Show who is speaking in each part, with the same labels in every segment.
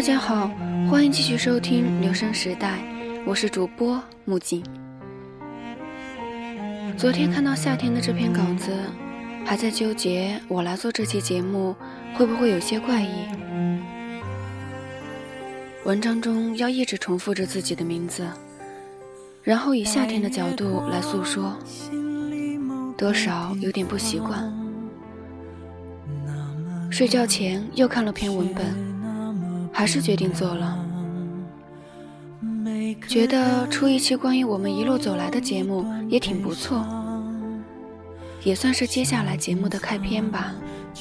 Speaker 1: 家好，欢迎继续收听留声时代，我是主播木槿。昨天看到夏天的这篇稿子，还在纠结我来做这期节目会不会有些怪异。文章中要一直重复着自己的名字，然后以夏天的角度来诉说，多少有点不习惯。睡觉前又看了篇文本，还是决定做了。觉得出一期关于我们一路走来的节目也挺不错，也算是接下来节目的开篇吧。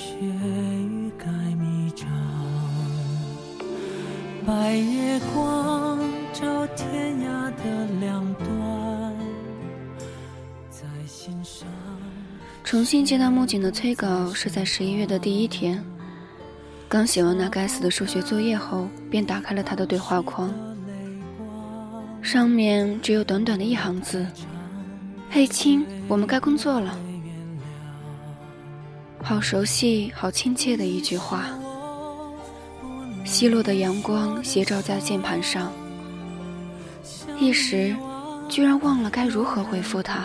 Speaker 1: 白月光照天涯的两端，在心上。重新接到木槿的催稿是在11月的第一天，刚写完那该死的数学作业后，便打开了他的对话框，上面只有短短的一行字：嘿亲，我们该工作了。好熟悉好亲切的一句话。西落的阳光斜照在键盘上，一时居然忘了该如何回复他。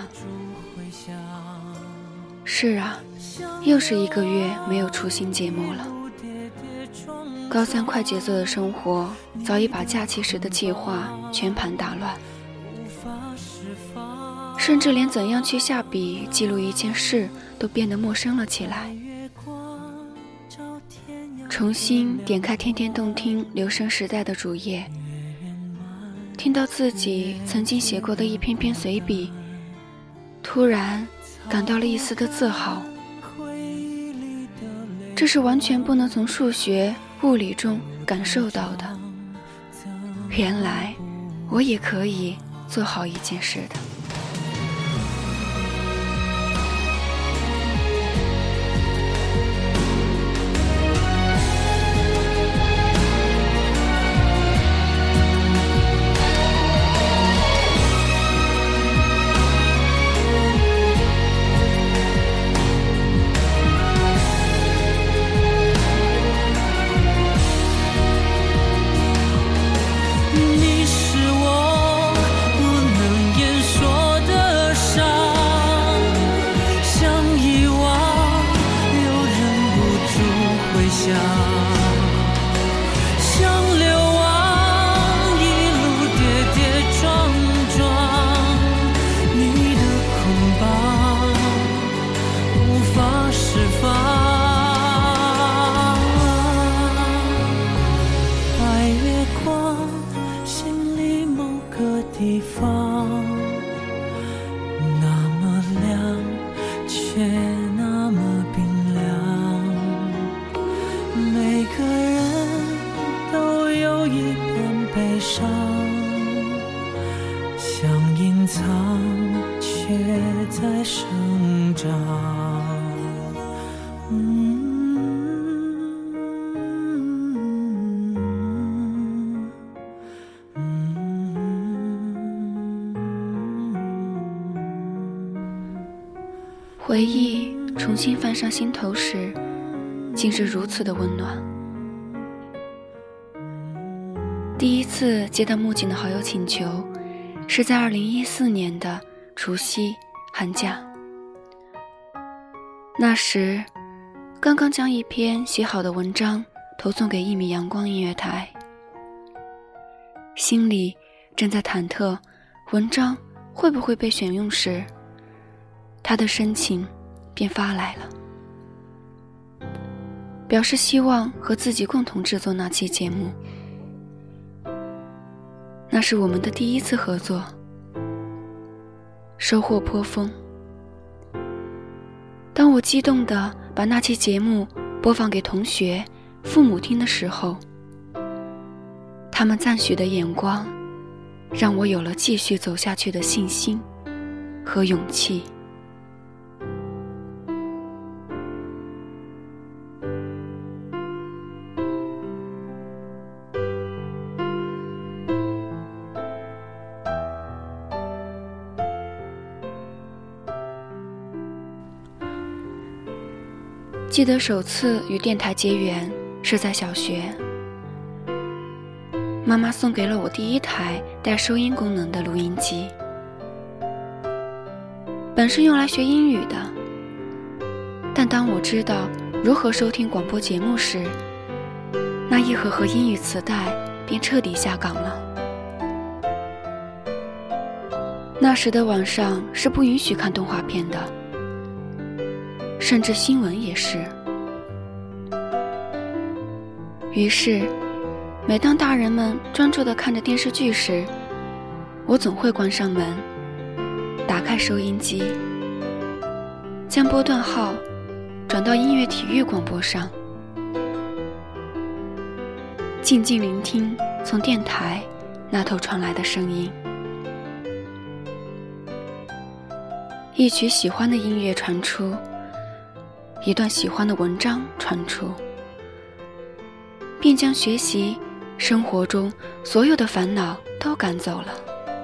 Speaker 1: 是啊，又是1个月没有出新节目了。高3快节奏的生活早已把假期时的计划全盘打乱，甚至连怎样去下笔记录一件事都变得陌生了起来。重新点开天天动听留声时代的主页，听到自己曾经写过的一篇篇随笔，突然感到了一丝的自豪。这是完全不能从数学物理中感受到的，原来我也可以做好一件事的。
Speaker 2: 地方那么亮，却那么冰凉。每个人都有一点悲伤，想隐藏，却在生长。
Speaker 1: 回忆重新泛上心头时，竟是如此的温暖。第一次接到木槿的好友请求，是在2014年的除夕寒假。那时刚刚将一篇写好的文章投送给1米阳光音乐台，心里正在忐忑文章会不会被选用时，他的申请便发来了，表示希望和自己共同制作那期节目。那是我们的第一次合作，收获颇丰。当我激动地把那期节目播放给同学、父母听的时候，他们赞许的眼光让我有了继续走下去的信心和勇气。记得首次与电台结缘是在小学， 妈妈送给了我第一台带收音功能的录音机，本是用来学英语的，但当我知道如何收听广播节目时，那一盒盒英语磁带便彻底下岗了。那时的网上是不允许看动画片的，甚至新闻也是。于是每当大人们专注地看着电视剧时，我总会关上门，打开收音机，将波段号转到音乐体育广播上，静静聆听从电台那头传来的声音。一曲喜欢的音乐传出，一段喜欢的文章传出，便将学习生活中所有的烦恼都赶走了。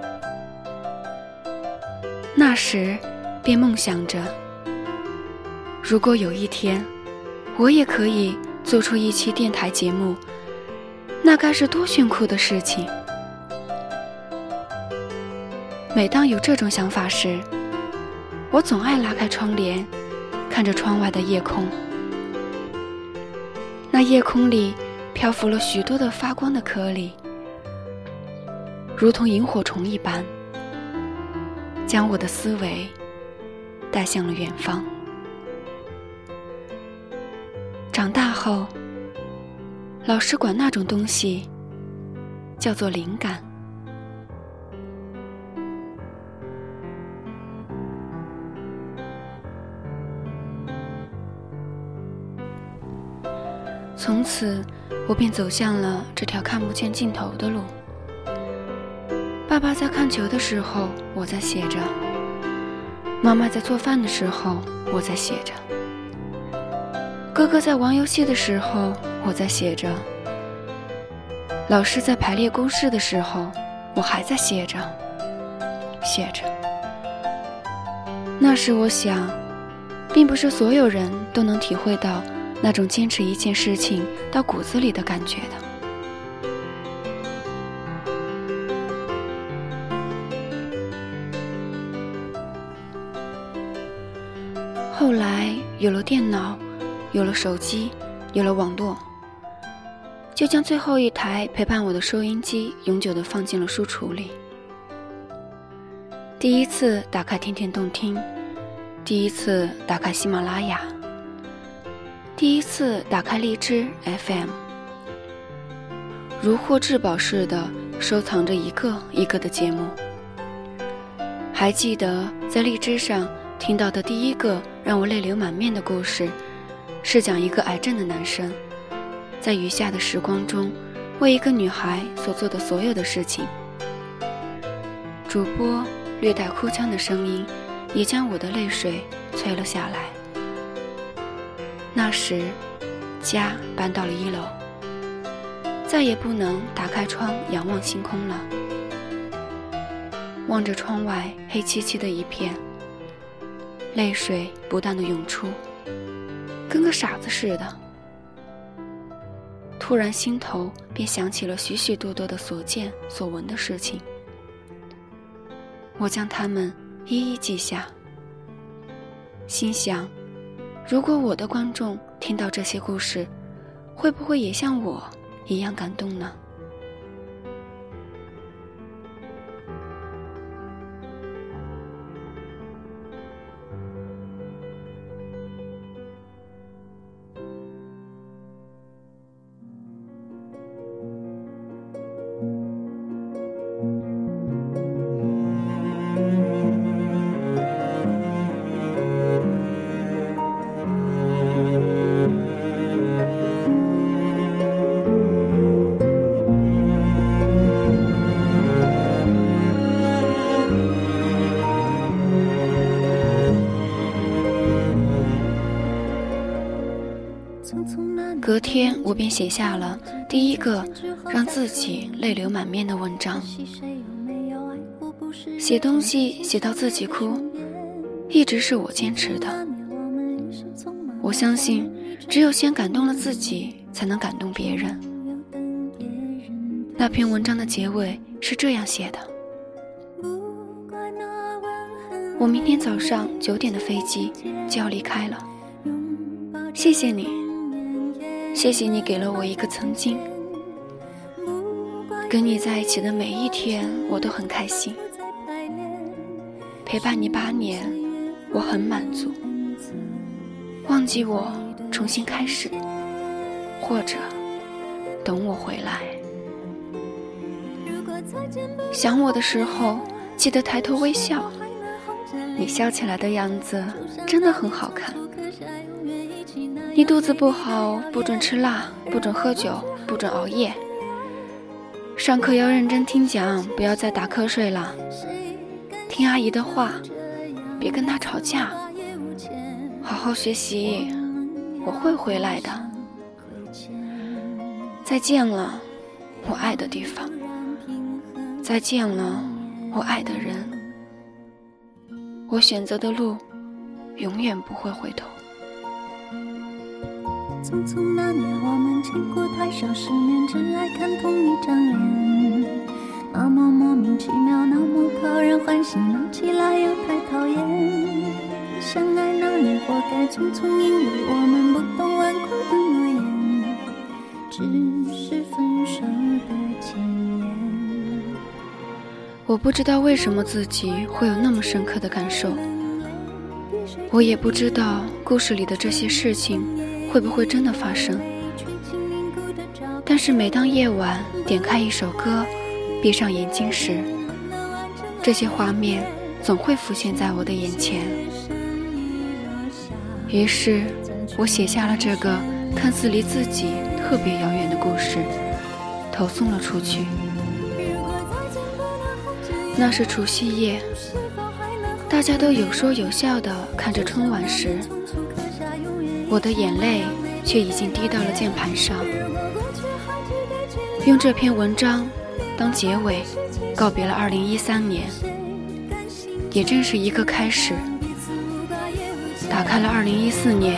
Speaker 1: 那时便梦想着，如果有一天我也可以做出一期电台节目，那该是多炫酷的事情。每当有这种想法时，我总爱拉开窗帘，看着窗外的夜空。那夜空里漂浮了许多的发光的颗粒，如同萤火虫一般，将我的思维带向了远方。长大后，老师管那种东西叫做灵感。从此我便走向了这条看不见尽头的路。爸爸在看球的时候，我在写着；妈妈在做饭的时候，我在写着；哥哥在玩游戏的时候，我在写着；老师在排列公式的时候，我还在写着。那时我想，并不是所有人都能体会到那种坚持一件事情到骨子里的感觉的。后来有了电脑，有了手机，有了网络，就将最后一台陪伴我的收音机永久地放进了书橱里。第一次打开天天动听，第一次打开喜马拉雅，第一次打开荔枝 FM， 如获至宝似的收藏着一个一个的节目。还记得在荔枝上听到的第一个让我泪流满面的故事，是讲一个癌症的男生在余下的时光中为一个女孩所做的所有的事情。主播略带哭腔的声音也将我的泪水催了下来。那时家搬到了1楼，再也不能打开窗仰望星空了。望着窗外黑漆漆的一片，泪水不断地涌出，跟个傻子似的。突然心头便想起了许许多多的所见所闻的事情，我将它们一一记下，心想，如果我的观众听到这些故事，会不会也像我一样感动呢？隔天我便写下了第一个让自己泪流满面的文章。写东西写到自己哭，一直是我坚持的。我相信只有先感动了自己，才能感动别人。 那篇文章的结尾是这样写的：我明天早上9点的飞机就要离开了，谢谢你，谢谢你给了我一个曾经，跟你在一起的每一天我都很开心，陪伴你8年我很满足，忘记我重新开始，或者等我回来。想我的时候记得抬头微笑，你笑起来的样子真的很好看。你肚子不好，不准吃辣，不准喝酒，不准熬夜，上课要认真听讲，不要再打瞌睡了，听阿姨的话，别跟她吵架，好好学习，我会回来的。再见了，我爱的地方，再见了，我爱的人，我选择的路永远不会回头。
Speaker 2: 匆匆那年我们见过太少世面，只爱看同一张脸，那么莫名其妙，那么讨人欢喜，闹起来又太讨厌。相爱那年活该匆匆，因为我们不懂顽固的诺言，只是分手的前言。
Speaker 1: 我不知道为什么自己会有那么深刻的感受，我也不知道故事里的这些事情会不会真的发生，但是每当夜晚点开一首歌，闭上眼睛时，这些画面总会浮现在我的眼前。于是我写下了这个看似离自己特别遥远的故事，投送了出去。那是除夕夜，大家都有说有笑地看着春晚时，我的眼泪却已经滴到了键盘上。用这篇文章当结尾，告别了2013年，也正是一个开始，打开了2014年，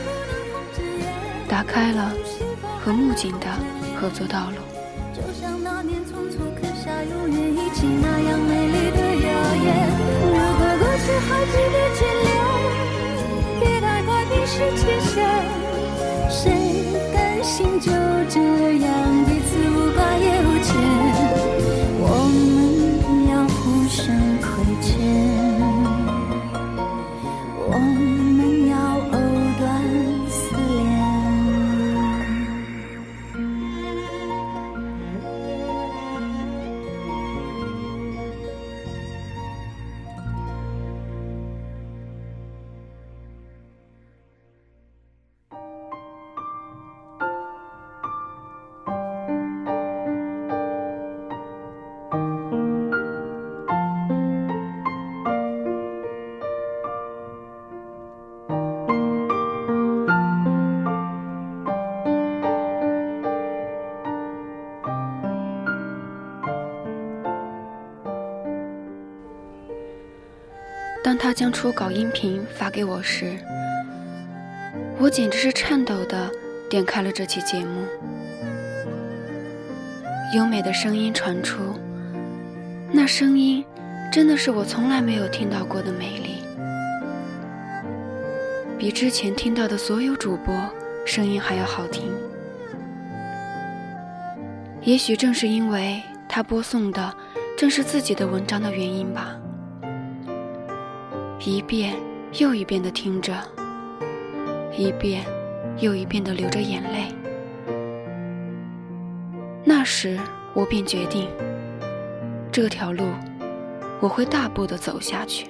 Speaker 1: 打开了和木槿的合作道路。
Speaker 2: 就像那年匆促刻下永远一起那样美丽的谣言，如果过去还值得眷恋，别太快冰释前嫌，谁甘心就这样彼此无挂也无牵，我们要互相亏欠，我们要藕断丝连。
Speaker 1: 当他将初稿音频发给我时，我简直是颤抖地点开了这期节目。优美的声音传出，那声音真的是我从来没有听到过的美丽，比之前听到的所有主播声音还要好听。也许正是因为他播送的正是自己的文章的原因吧，一遍又一遍地听着，一遍又一遍地流着眼泪。那时我便决定，这条路我会大步地走下去。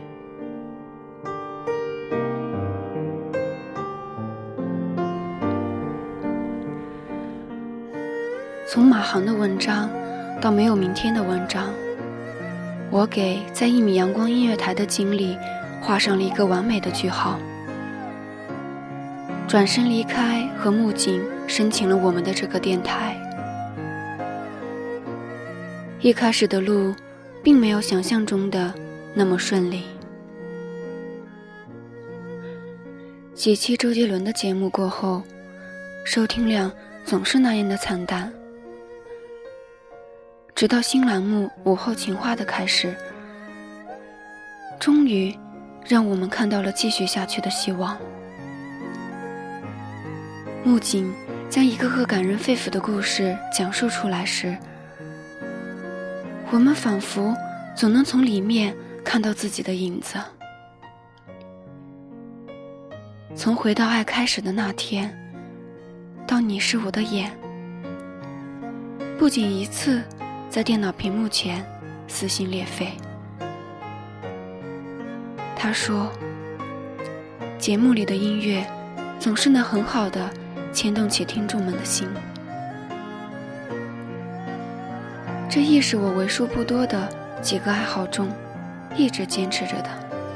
Speaker 1: 从马航的文章到没有明天的文章，我给在1米阳光音乐台的经历画上了一个完美的句号。转身离开，和木槿申请了我们的这个电台。一开始的路并没有想象中的那么顺利。几期周杰伦的节目过后，收听量总是那样的惨淡。 直到新栏目午后情话的开始，终于让我们看到了继续下去的希望。木槿将一个个感人肺腑的故事讲述出来时，我们仿佛总能从里面看到自己的影子。从回到爱开始的那天，到你是我的眼，不仅一次在电脑屏幕前撕心裂肺。他说，节目里的音乐总是能很好地牵动起听众们的心，这亦是我为数不多的几个爱好中一直坚持着的。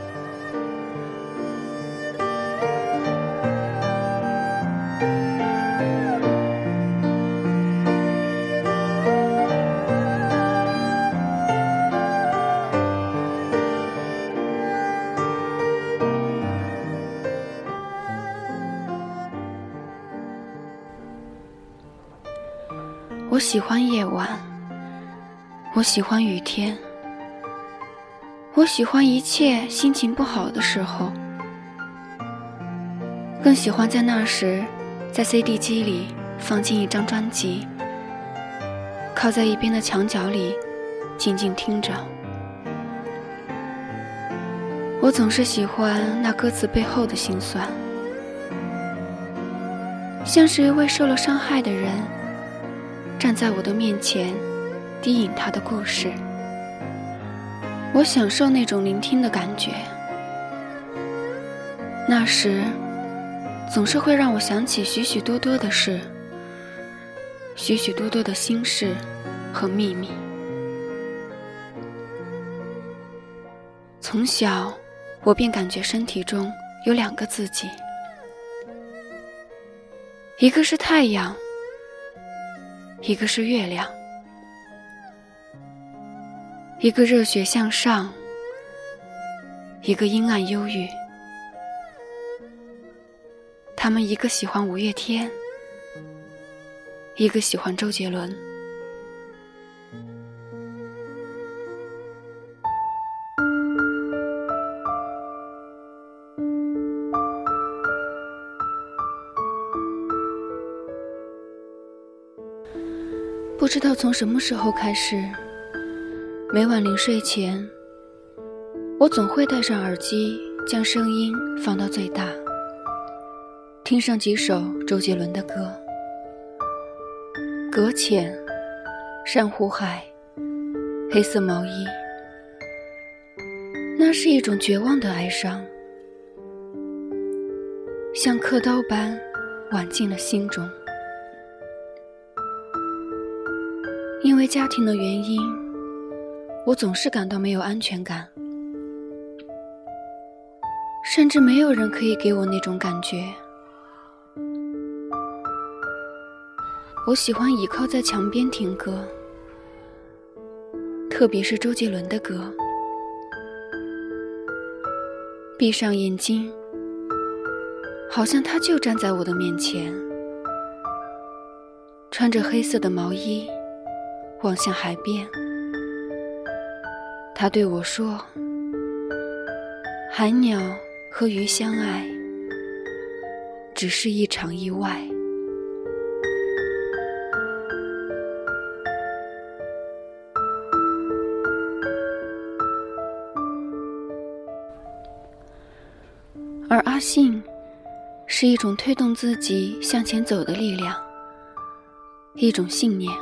Speaker 1: 我喜欢夜晚，我喜欢雨天，我喜欢一切心情不好的时候，更喜欢在那时在 CD 机里放进一张专辑，靠在一边的墙角里静静听着。我总是喜欢那歌词背后的辛酸，像是一位受了伤害的人站在我的面前低吟他的故事。我享受那种聆听的感觉，那时总是会让我想起许许多多的事，许许多多的心事和秘密。从小我便感觉身体中有两个自己，一个是太阳，一个是月亮，一个热血向上，一个阴暗忧郁。他们一个喜欢五月天，一个喜欢周杰伦。不知道从什么时候开始，每晚临睡前，我总会戴上耳机，将声音放到最大，听上几首周杰伦的歌。搁浅、珊瑚海、黑色毛衣，那是一种绝望的哀伤，像刻刀般剜进了心中。因为家庭的原因，我总是感到没有安全感，甚至没有人可以给我那种感觉。我喜欢倚靠在墙边听歌，特别是周杰伦的歌。闭上眼睛，好像他就站在我的面前，穿着黑色的毛衣，望向海边。他对我说，海鸟和鱼相爱，只是一场意外。而阿信是一种推动自己向前走的力量，一种信念。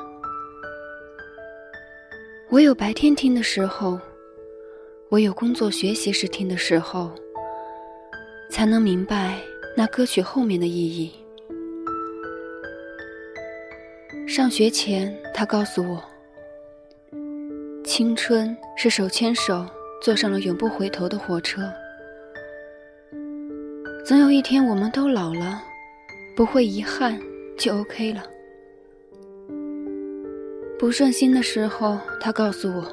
Speaker 1: 我有白天听的时候，我有工作学习时听的时候，才能明白那歌曲后面的意义。上学前，他告诉我，青春是手牵手坐上了永不回头的火车，总有一天我们都老了，不会遗憾就 OK 了。不顺心的时候，他告诉我，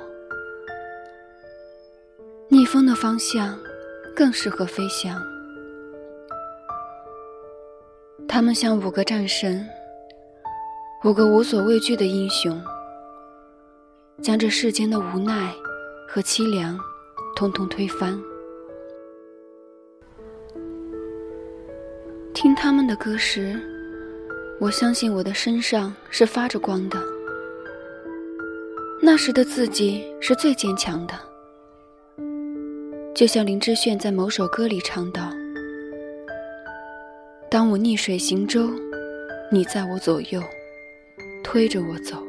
Speaker 1: 逆风的方向更适合飞翔。他们像5个战神，5个无所畏惧的英雄， 将这世间的无奈和凄凉统统推翻。听他们的歌时，我相信我的身上是发着光的。那时的自己是最坚强的，就像林志炫在某首歌里唱道：当我逆水行舟，你在我左右，推着我走。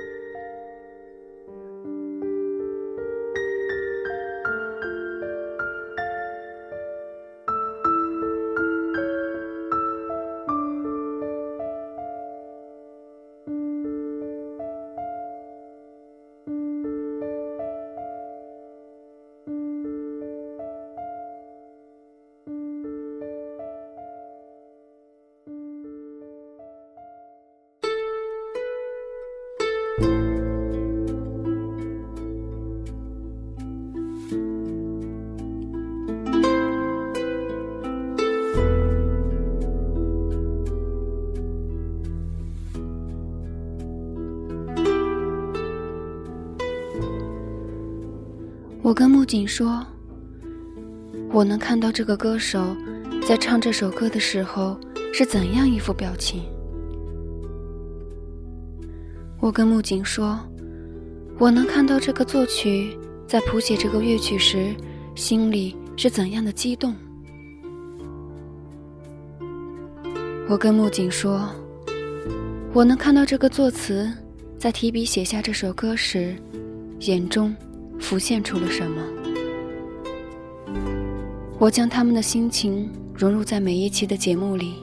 Speaker 1: 我跟木槿说，我能看到这个歌手在唱这首歌的时候是怎样一副表情。我跟木槿说，我能看到这个作曲在谱写这个乐曲时心里是怎样的激动。我跟木槿说，我能看到这个作词在提笔写下这首歌时眼中浮现出了什么。我将他们的心情融入在每一期的节目里，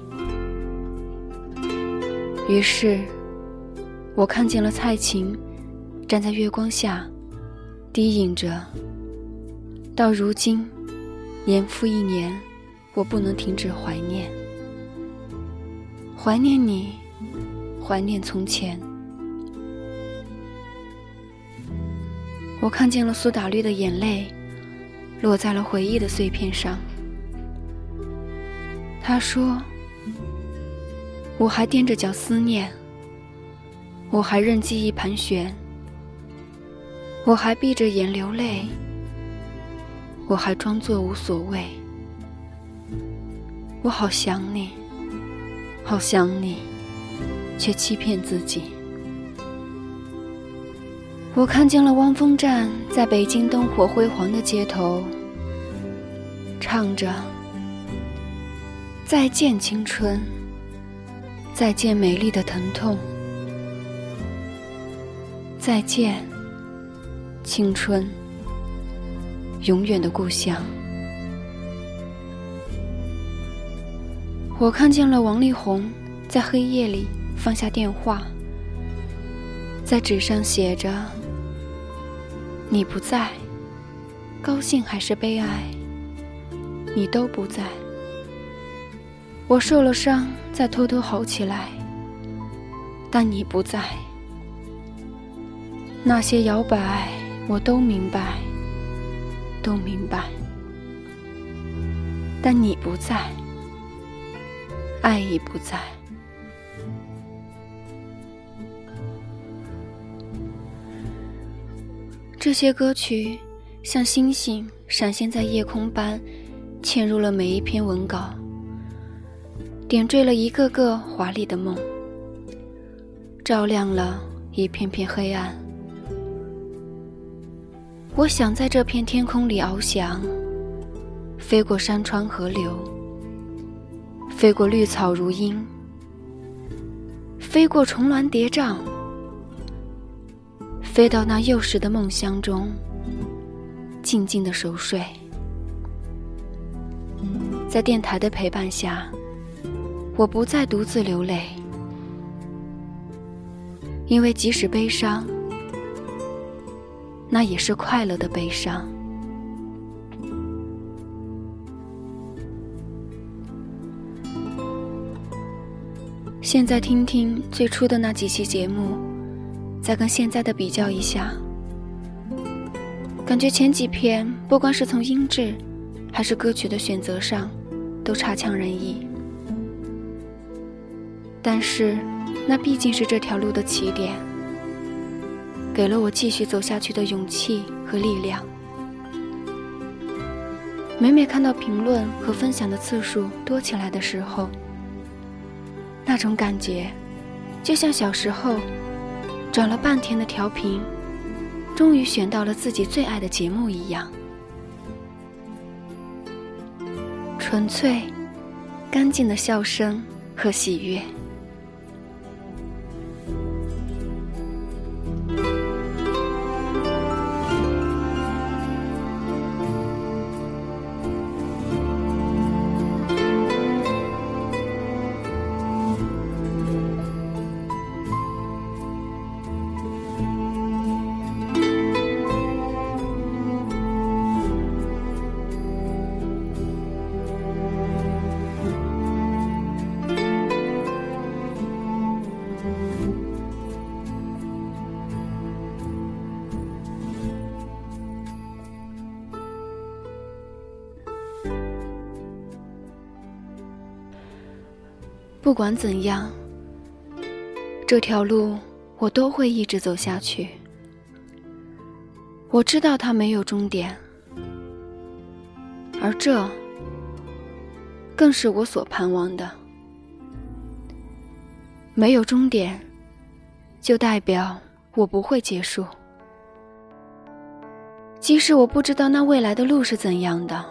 Speaker 1: 于是我看见了蔡琴站在月光下低吟着，到如今年复一年，我不能停止怀念，怀念你，怀念从前。我看见了苏打绿的眼泪落在了回忆的碎片上。他说，我还踮着脚思念，我还任记忆盘旋，我还闭着眼流泪，我还装作无所谓。我好想你，好想你，却欺骗自己。我看见了汪峰站在北京灯火辉煌的街头，唱着再见青春，再见美丽的疼痛，再见青春，永远的故乡。我看见了王力宏在黑夜里放下电话，在纸上写着你不在，高兴还是悲哀，你都不在。我受了伤，再偷偷好起来，但你不在。那些摇摆，我都明白，都明白，但你不在，爱已不在。这些歌曲像星星闪现在夜空般嵌入了每一篇文稿，点缀了一个个华丽的梦，照亮了一片片黑暗。我想在这片天空里翱翔，飞过山川河流，飞过绿草如茵，飞过重峦叠嶂，飞到那幼时的梦乡中，静静地熟睡。在电台的陪伴下，我不再独自流泪，因为即使悲伤，那也是快乐的悲伤。现在听听最初的那几期节目，再跟现在的比较一下，感觉前几篇不光是从音质还是歌曲的选择上都差强人意，但是那毕竟是这条路的起点。 给了我继续走下去的勇气和力量。每每看到评论和分享的次数多起来的时候，那种感觉就像小时候转了半天的调频，终于选到了自己最爱的节目一样。纯粹干净的笑声和喜悦。不管怎样，这条路我都会一直走下去。我知道它没有终点，而这更是我所盼望的。没有终点，就代表我不会结束。即使我不知道那未来的路是怎样的，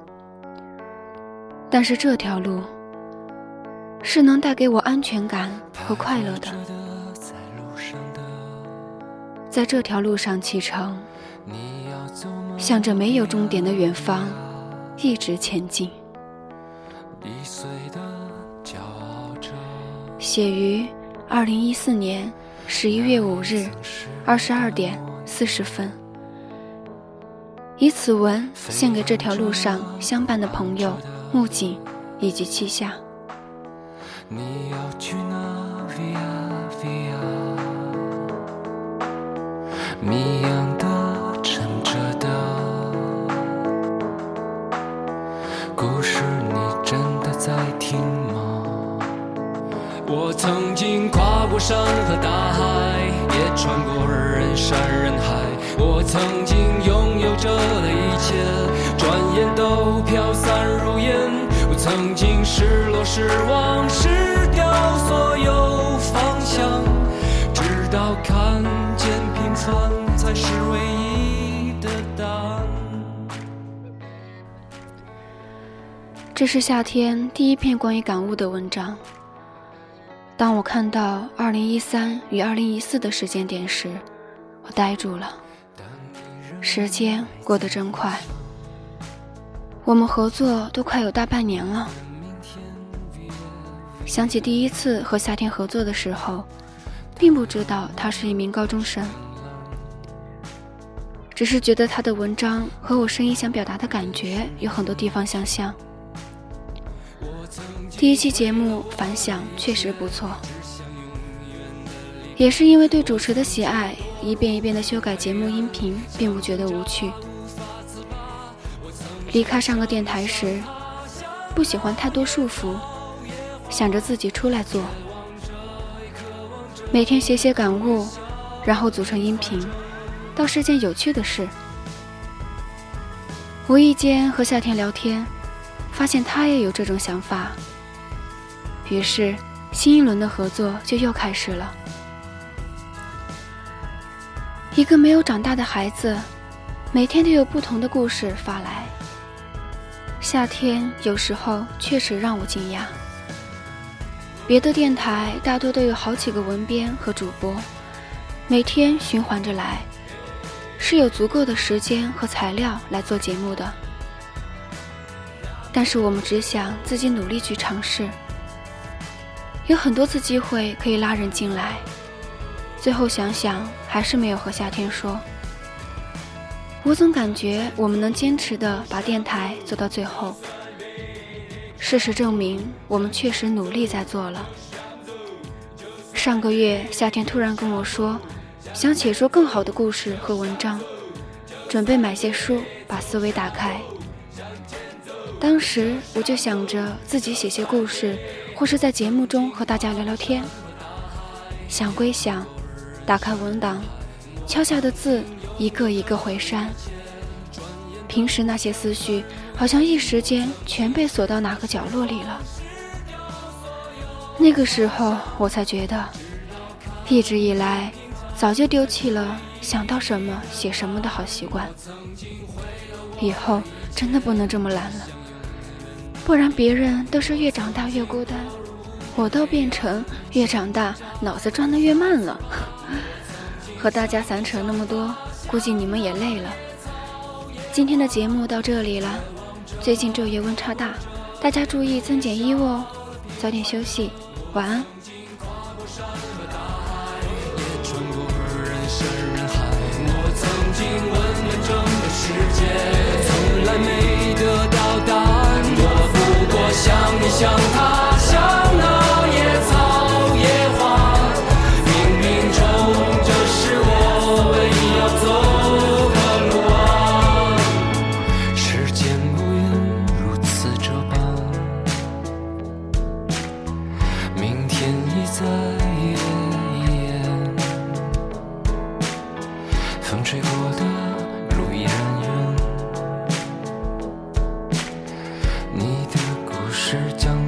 Speaker 1: 但是这条路是能带给我安全感和快乐的。在这条路上启程，向着没有终点的远方一直前进。写于2014年11月5日22点40分。以此文献给这条路上相伴的朋友木槿以及妻下。
Speaker 3: 你要去哪 Via Via， 谜样的沉着的故事，你真的在听吗？我曾经跨过山和大海，也穿过人山人海，我曾经拥有着的一切，转眼都飘散如烟。我曾经失落失望失掉所有方向，直到看见平凡才是唯一的答案。
Speaker 1: 这是夏天第一篇关于感悟的文章。当我看到2013与2014的时间点时，我呆住了。时间过得真快，我们合作都快有大半年了。想起第一次和夏天合作的时候，并不知道他是一名高中生，只是觉得他的文章和我声音想表达的感觉有很多地方相像。第一期节目反响确实不错，也是因为对主持的喜爱，一遍一遍的修改节目音频，并不觉得无趣。离开上个电台时，不喜欢太多束缚，想着自己出来做，每天写写感悟，然后组成音频，倒是件有趣的事。无意间和夏天聊天，发现他也有这种想法，于是新一轮的合作就又开始了。一个没有长大的孩子，每天都有不同的故事发来。夏天有时候确实让我惊讶，别的电台大多都有好几个文编和主播，每天循环着来，是有足够的时间和材料来做节目的。但是我们只想自己努力去尝试，有很多次机会可以拉人进来，最后想想还是没有和夏天说。我总感觉我们能坚持地把电台做到最后，事实证明我们确实努力在做了。上个月夏天突然跟我说，想写出更好的故事和文章，准备买些书，把思维打开。当时我就想着自己写些故事，或是在节目中和大家聊聊天。想归想，打开文档敲下的字一个一个回删。平时那些思绪好像一时间全被锁到哪个角落里了。那个时候我才觉得，一直以来早就丢弃了想到什么写什么的好习惯。以后真的不能这么懒了，不然别人都是越长大越孤单，我倒变成越长大脑子转得越慢了。和大家散扯那么多，估计你们也累了。今天的节目到这里了，最近昼夜温差大，大家注意增减衣物哦，早点休息，晚安。
Speaker 3: 从来没得到答案，我不过像你像他像那野草野花，冥冥中这是我唯一要走的路啊。时间无言如此这般，明天已在眼前，风吹过的路依然远，你的故事讲